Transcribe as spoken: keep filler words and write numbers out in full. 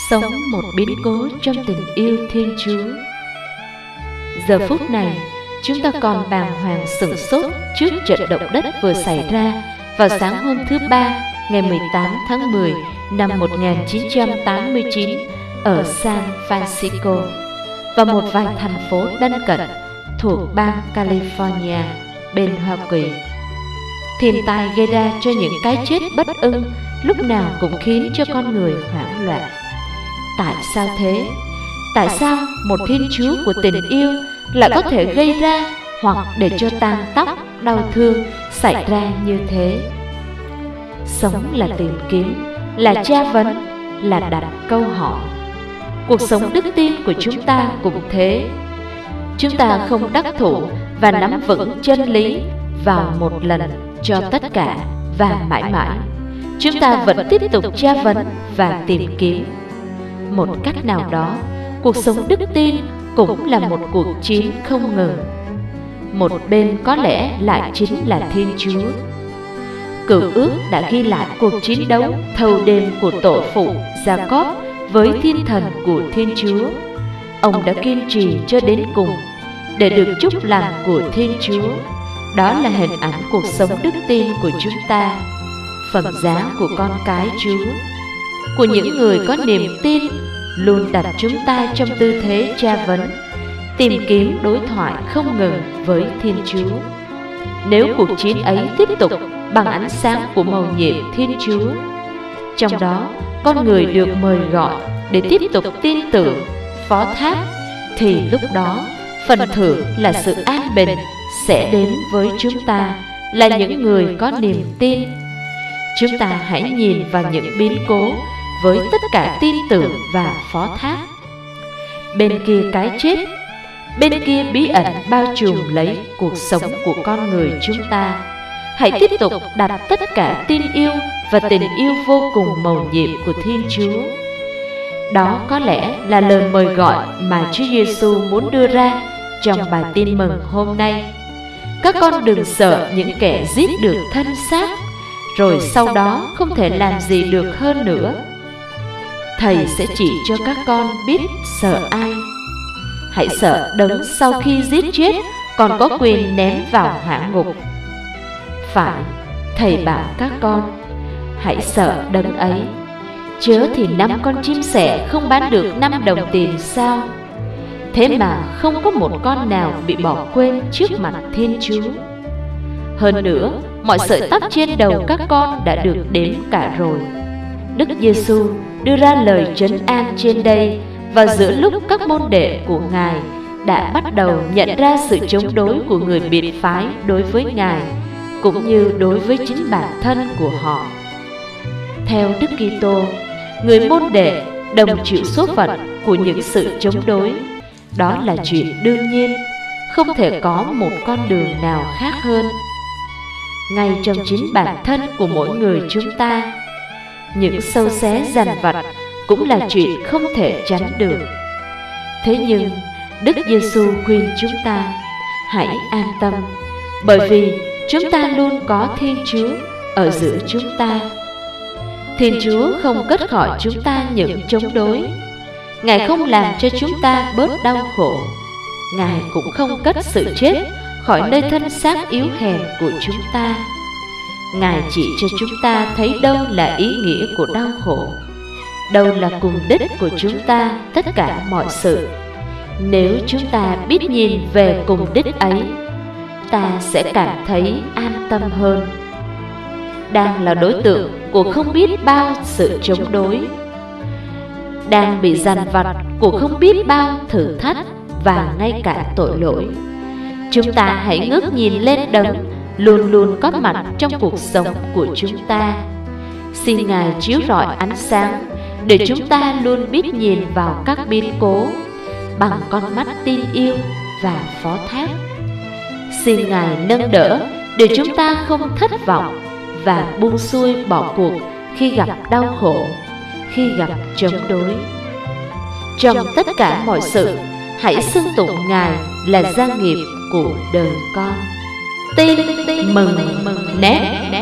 sống một biến cố trong tình yêu Thiên Chúa. Giờ phút này, chúng ta còn bàng hoàng sửng sốt trước trận động đất vừa xảy ra vào sáng hôm thứ Ba, ngày mười tám tháng mười năm một nghìn chín trăm tám mươi chín ở San Francisco và một vài thành phố lân cận thuộc bang California bên Hoa Kỳ. Thiên tai gây ra cho những cái chết bất ưng lúc nào cũng khiến cho con người hoảng loạn. Tại sao thế? Tại sao một Thiên Chúa của tình yêu lại có thể gây ra hoặc để cho tàn tóc, đau thương xảy ra như thế? Sống là tìm kiếm, là tra vấn, là đặt câu hỏi. Cuộc sống đức tin của chúng ta cũng thế. Chúng ta không đắc thủ và nắm vững chân lý vào một lần cho tất cả và mãi mãi. Chúng ta vẫn tiếp tục tra vấn và tìm kiếm. Một cách nào đó, cuộc sống đức tin cũng là một cuộc chiến không ngừng. Một bên có lẽ lại chính là Thiên Chúa. Cựu ước đã ghi lại cuộc chiến đấu thâu đêm của tổ phụ Jacob với thiên thần của Thiên Chúa. Ông đã kiên trì cho đến cùng để được chúc lành của Thiên Chúa. Đó là hình ảnh cuộc sống đức tin của chúng ta, phẩm giá của con cái Chúa, của những người có niềm tin, luôn đặt chúng ta trong tư thế tra vấn, tìm kiếm đối thoại không ngừng với Thiên Chúa. Nếu cuộc chiến ấy tiếp tục bằng ánh sáng của mầu nhiệm Thiên Chúa, trong đó con người được mời gọi để tiếp tục tin tưởng, phó thác, thì lúc đó phần thưởng là sự an bình sẽ đến với chúng ta, là những người có niềm tin. Chúng ta hãy nhìn vào những biến cố với tất cả tin tưởng và phó thác. Bên kia cái chết, bên kia bí ẩn bao trùm lấy cuộc sống của con người chúng ta. Hãy tiếp tục đặt tất cả tin yêu và tình yêu vô cùng mầu nhiệm của Thiên Chúa. Đó có lẽ là lời mời gọi mà Chúa Giêsu muốn đưa ra trong bài tin mừng hôm nay. Các con đừng sợ những kẻ giết được thân xác, rồi sau đó không thể làm gì được hơn nữa. Thầy sẽ chỉ cho các con biết sợ ai. Hãy sợ Đấng sau khi giết chết còn có quyền ném vào hỏa ngục. Phải, Thầy bảo các con, hãy sợ Đấng ấy. Chớ thì năm con chim sẻ không bán được năm đồng tiền sao? Thế mà không có một con nào bị bỏ quên trước mặt Thiên Chúa. Hơn nữa, mọi sợi tóc trên đầu các con đã được đếm cả rồi. Đức Giêsu đưa ra lời trấn an trên đây vào giữa lúc các môn đệ của Ngài đã bắt đầu nhận ra sự chống đối của người biệt phái đối với Ngài, cũng như đối với chính bản thân của họ. Theo Đức Kitô, người môn đệ đồng chịu số phận của những sự chống đối. Đó là chuyện đương nhiên, không thể có một con đường nào khác hơn. Ngay trong chính bản thân của mỗi người chúng ta, những sâu xé dằn vặt cũng là chuyện không thể tránh được. Thế nhưng Đức Giêsu khuyên chúng ta hãy an tâm, bởi vì chúng ta luôn có Thiên Chúa ở giữa chúng ta. Thiên Chúa không cất khỏi chúng ta những chống đối. Ngài không làm cho chúng ta bớt đau khổ. Ngài cũng không cất sự chết khỏi nơi thân xác yếu hèn của chúng ta. Ngài chỉ cho chúng ta thấy đâu là ý nghĩa của đau khổ, đâu là cùng đích của chúng ta tất cả mọi sự. Nếu chúng ta biết nhìn về cùng đích ấy, ta sẽ cảm thấy an tâm hơn. Đang là đối tượng của không biết bao sự chống đối, đang bị dằn vặt của không biết bao thử thách và ngay cả tội lỗi, chúng ta hãy ngước nhìn lên Đấng luôn luôn có mặt trong cuộc sống của chúng ta. Xin Ngài chiếu rọi ánh sáng để chúng ta luôn biết nhìn vào các biến cố bằng con mắt tin yêu và phó thác. Xin Ngài nâng đỡ để chúng ta không thất vọng và buông xuôi bỏ cuộc khi gặp đau khổ, khi gặp chống đối. Trong tất cả mọi sự, hãy xưng tụng Ngài là gia nghiệp của đời con. Tin mừng nét.